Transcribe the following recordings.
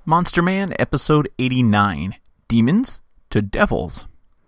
Monster Man, Episode 89, Demons to Devils.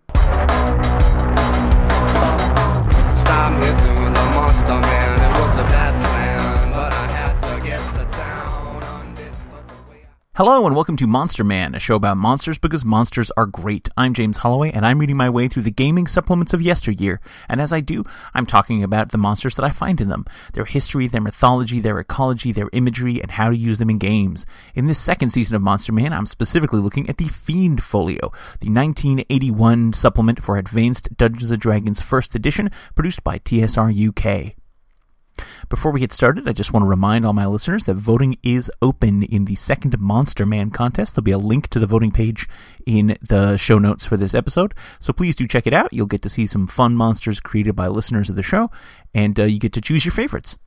Stop messing with the Monster Man, it was a bad plan, but I had to get to town on it. Hello and welcome to Monster Man, a show about monsters because monsters are great. I'm James Holloway and I'm reading my way through the gaming supplements of yesteryear, and as I do, I'm talking about the monsters that I find in them, their history, their mythology, their ecology, their imagery, and how to use them in games. In this second season of Monster Man, I'm specifically looking at the Fiend Folio, the 1981 supplement for Advanced Dungeons & Dragons 1st edition, produced by TSR UK. Before we get started, I just want to remind all my listeners that voting is open in the second Monster Man contest. There'll be a link to the voting page in the show notes for this episode, so please do check it out. You'll get to see some fun monsters created by listeners of the show, and you get to choose your favorites.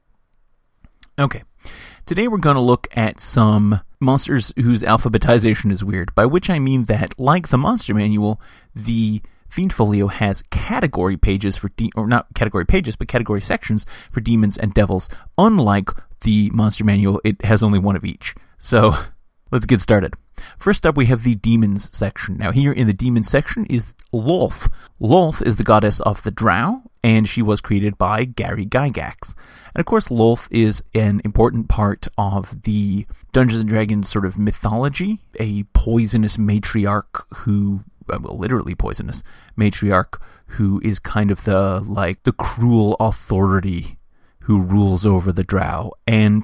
Okay, today we're going to look at some monsters whose alphabetization is weird, by which I mean that, like the Monster Manual, the Fiend Folio has category pages for or not category pages, but category sections for demons and devils. Unlike the Monster Manual, it has only one of each. So, let's get started. First up, we have the demons section. Now, here in the demons section is Lolth. Lolth is the goddess of the Drow, and she was created by Gary Gygax. And of course, Lolth is an important part of the Dungeons & Dragons sort of mythology, a poisonous matriarch who, well, literally poisonous matriarch who is kind of the cruel authority who rules over the Drow. And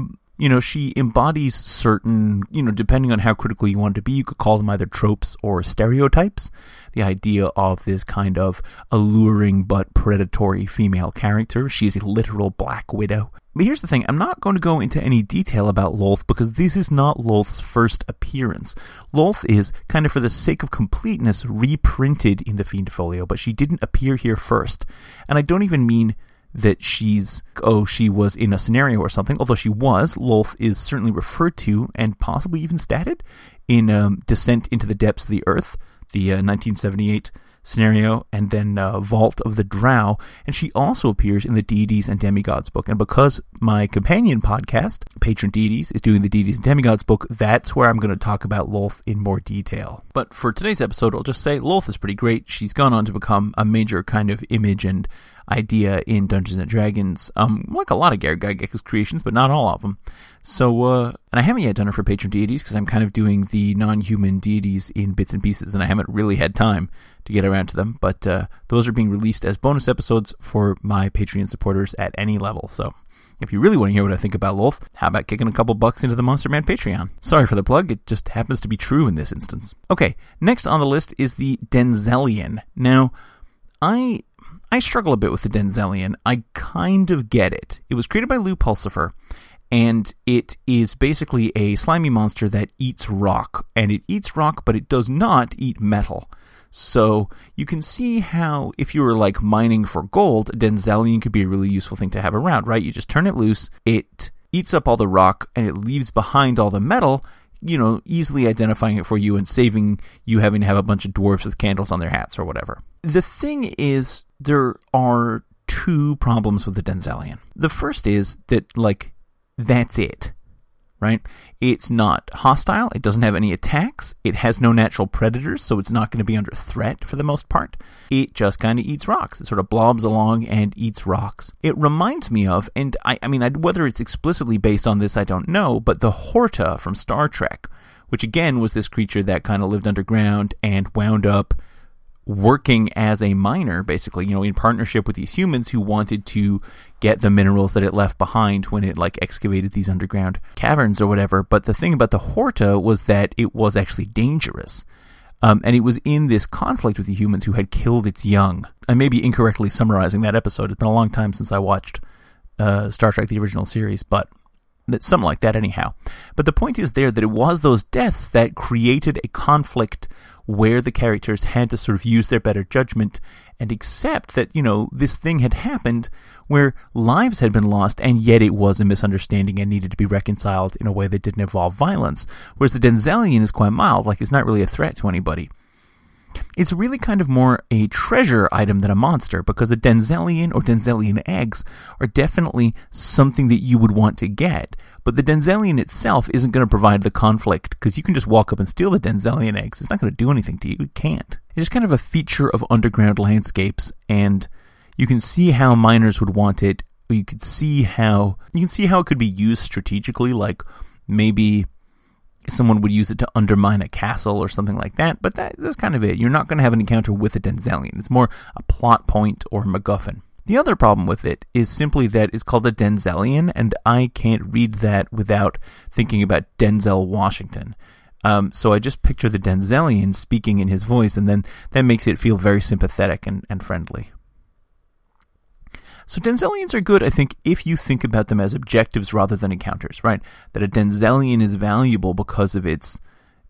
she embodies certain, depending on how critical you want to be, you could call them either tropes or stereotypes. The idea of this kind of alluring but predatory female character. She's a literal Black Widow. But here's the thing, I'm not going to go into any detail about Lolth because this is not Lolth's first appearance. Lolth is, kind of for the sake of completeness, reprinted in the Fiend Folio, but she didn't appear here first. And I don't even mean that she was in a scenario or something, although she was. Lolth is certainly referred to, and possibly even statted, in Descent into the Depths of the Earth, the 1978 scenario, and then Vault of the Drow, and she also appears in the Deities and Demigods book. And because my companion podcast, Patron Deities, is doing the Deities and Demigods book, that's where I'm going to talk about Lolth in more detail. But for today's episode, I'll just say Lolth is pretty great. She's gone on to become a major kind of image and idea in Dungeons & Dragons, like a lot of Gary Gygax's creations, but not all of them. So, and I haven't yet done her for Patron Deities, because I'm kind of doing the non-human deities in bits and pieces, and I haven't really had time to get around to them, but those are being released as bonus episodes for my Patreon supporters at any level, so if you really want to hear what I think about Lolth, how about kicking a couple bucks into the Monster Man Patreon? Sorry for the plug, it just happens to be true in this instance. Okay, next on the list is the Denzelian. Now, I struggle a bit with the Denzelian. I kind of get it. It was created by Lou Pulsifer, and it is basically a slimy monster that eats rock. And it eats rock, but it does not eat metal. So you can see how, if you were mining for gold, a Denzelian could be a really useful thing to have around, right? You just turn it loose, it eats up all the rock, and it leaves behind all the metal, easily identifying it for you and saving you having to have a bunch of dwarves with candles on their hats or whatever. The thing is, there are two problems with the Denzelian. The first is that, that's it, right? It's not hostile, it doesn't have any attacks, it has no natural predators, so it's not going to be under threat for the most part. It just kind of eats rocks. It sort of blobs along and eats rocks. It reminds me of, and I mean, whether it's explicitly based on this, I don't know, but the Horta from Star Trek, which again was this creature that kind of lived underground and wound up working as a miner, basically, in partnership with these humans who wanted to get the minerals that it left behind when it, excavated these underground caverns or whatever. But the thing about the Horta was that it was actually dangerous. And it was in this conflict with the humans who had killed its young. I may be incorrectly summarizing that episode. It's been a long time since I watched Star Trek, the original series, but something like that anyhow. But the point is there that it was those deaths that created a conflict where the characters had to sort of use their better judgment and accept that, this thing had happened where lives had been lost, and yet it was a misunderstanding and needed to be reconciled in a way that didn't involve violence. Whereas the Denzelian is quite mild, it's not really a threat to anybody. It's really kind of more a treasure item than a monster, because a Denzelian or Denzelian eggs are definitely something that you would want to get. But the Denzelian itself isn't going to provide the conflict, because you can just walk up and steal the Denzelian eggs. It's not going to do anything to you. It can't. It's just kind of a feature of underground landscapes, and you can see how miners would want it. You can see how it could be used strategically, like maybe someone would use it to undermine a castle or something like that, but that's kind of it. You're not going to have an encounter with a Denzelian. It's more a plot point or MacGuffin. The other problem with it is simply that it's called a Denzelian, and I can't read that without thinking about Denzel Washington. So I just picture the Denzelian speaking in his voice, and then that makes it feel very sympathetic and friendly. So Denzelians are good, I think, if you think about them as objectives rather than encounters, right? That a Denzelian is valuable because of its,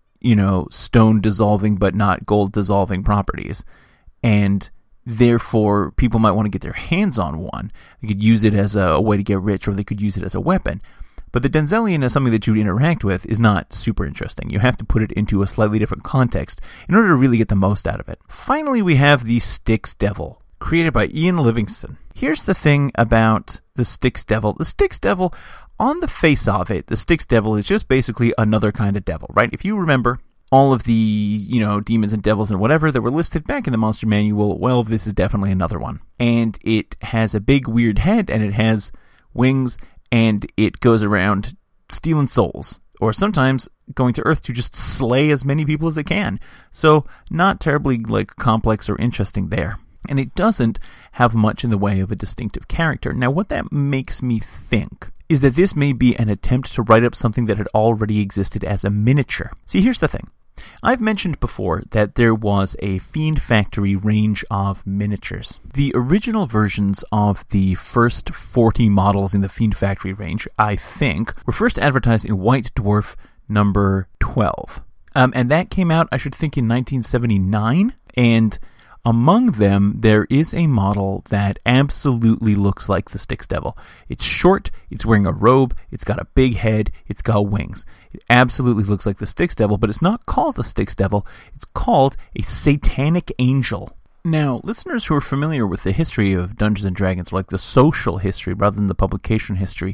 stone dissolving but not gold dissolving properties. And therefore, people might want to get their hands on one. They could use it as a way to get rich, or they could use it as a weapon. But the Denzelian as something that you'd interact with is not super interesting. You have to put it into a slightly different context in order to really get the most out of it. Finally, we have the Styx Devil, created by Ian Livingstone. Here's the thing about the Styx Devil. The Styx Devil, on the face of it, the Styx Devil is just basically another kind of devil, right? If you remember all of the, demons and devils and whatever that were listed back in the Monster Manual, well, this is definitely another one. And it has a big weird head, and it has wings, and it goes around stealing souls, or sometimes going to Earth to just slay as many people as it can. So, not terribly, complex or interesting there. And it doesn't have much in the way of a distinctive character. Now, what that makes me think is that this may be an attempt to write up something that had already existed as a miniature. See, here's the thing. I've mentioned before that there was a Fiend Factory range of miniatures. The original versions of the first 40 models in the Fiend Factory range, I think, were first advertised in White Dwarf number 12. And that came out, I should think, in 1979, and among them, there is a model that absolutely looks like the Styx Devil. It's short, it's wearing a robe, it's got a big head, it's got wings. It absolutely looks like the Styx Devil, but it's not called the Styx Devil, it's called a Satanic Angel. Now, listeners who are familiar with the history of Dungeons & Dragons, like the social history rather than the publication history,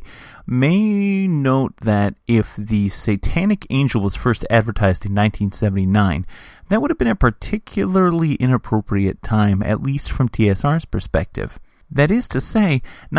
may note that if the Satanic Angel was first advertised in 1979, that would have been a particularly inappropriate time, at least from TSR's perspective. That is to say,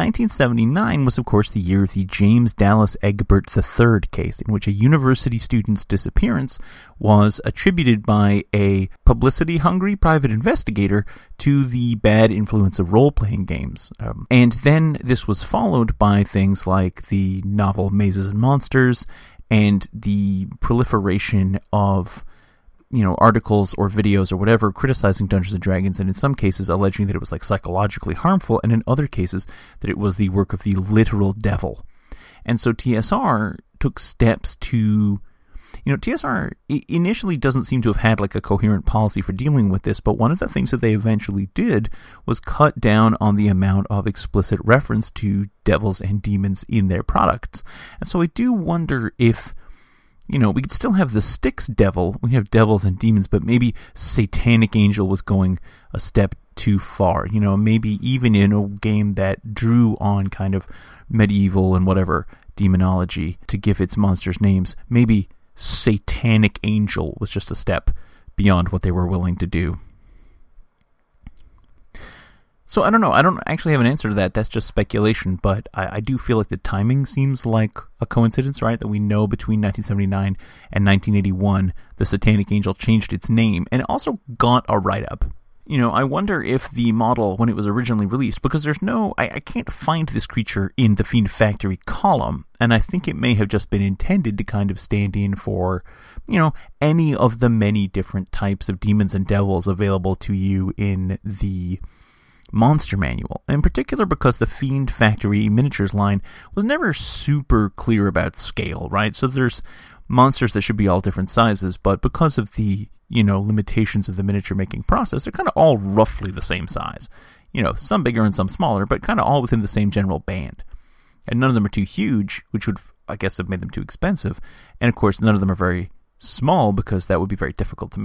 1979 was, of course, the year of the James Dallas Egbert III case, in which a university student's disappearance was attributed by a publicity-hungry private investigator to the bad influence of role-playing games. And then this was followed by things like the novel Mazes and Monsters and the proliferation of articles or videos or whatever criticizing Dungeons & Dragons, and in some cases alleging that it was psychologically harmful, and in other cases that it was the work of the literal devil. And so TSR took steps to... TSR initially doesn't seem to have had a coherent policy for dealing with this, but one of the things that they eventually did was cut down on the amount of explicit reference to devils and demons in their products. And so I do wonder if we could still have the Styx Devil, we have devils and demons, but maybe Satanic Angel was going a step too far. Maybe even in a game that drew on kind of medieval and whatever demonology to give its monsters names, maybe Satanic Angel was just a step beyond what they were willing to do. So I don't know. I don't actually have an answer to that. That's just speculation. But I do feel like the timing seems like a coincidence, right? That we know between 1979 and 1981, the Satanic Angel changed its name and it also got a write-up. I wonder if the model, when it was originally released, because there's I can't find this creature in the Fiend Factory column, and I think it may have just been intended to kind of stand in for, any of the many different types of demons and devils available to you in the Monster Manual, in particular because the Fiend Factory miniatures line was never super clear about scale, right? So there's monsters that should be all different sizes, but because of the, limitations of the miniature making process, they're kind of all roughly the same size. Some bigger and some smaller, but kind of all within the same general band. And none of them are too huge, which would, I guess, have made them too expensive. And of course, none of them are very small because that would be very difficult to make.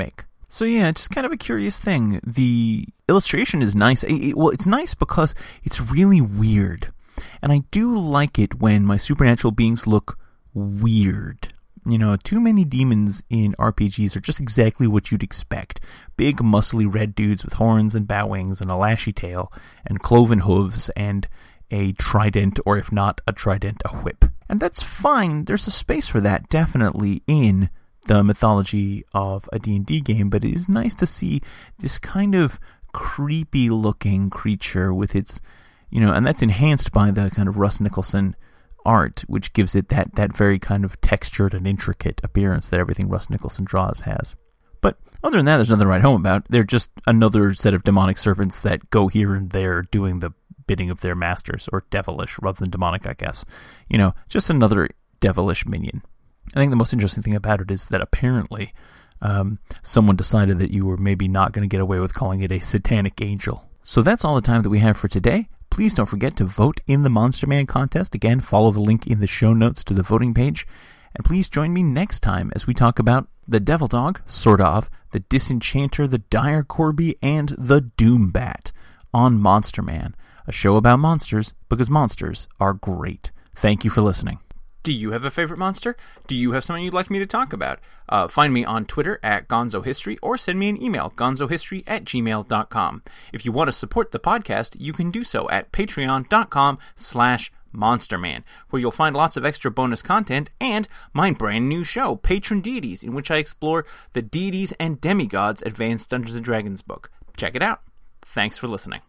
So yeah, just kind of a curious thing. The illustration is nice. Well, it's nice because it's really weird. And I do like it when my supernatural beings look weird. You know, too many demons in RPGs are just exactly what you'd expect. Big, muscly red dudes with horns and bat wings and a lashy tail and cloven hooves and a trident, or if not a trident, a whip. And that's fine. There's a space for that, definitely, in the mythology of a D&D game, but it is nice to see this kind of creepy-looking creature with its, you know, and that's enhanced by the kind of Russ Nicholson art, which gives it that very kind of textured and intricate appearance that everything Russ Nicholson draws has. But other than that, there's nothing to write home about. They're just another set of demonic servants that go here and there doing the bidding of their masters, or devilish rather than demonic, I guess. You know, just another devilish minion. I think the most interesting thing about it is that apparently someone decided that you were maybe not going to get away with calling it a satanic angel. So that's all the time that we have for today. Please don't forget to vote in the Monster Man contest. Again, follow the link in the show notes to the voting page. And please join me next time as we talk about the Devil Dog, sort of, the Disenchanter, the Dire Corby, and the Doombat on Monster Man, a show about monsters because monsters are great. Thank you for listening. Do you have a favorite monster? Do you have something you'd like me to talk about? Find me on Twitter at GonzoHistory or send me an email, gonzohistory@gmail.com. If you want to support the podcast, you can do so at patreon.com/monsterman, where you'll find lots of extra bonus content and my brand new show, Patron Deities, in which I explore the deities and demigods Advanced Dungeons & Dragons book. Check it out. Thanks for listening.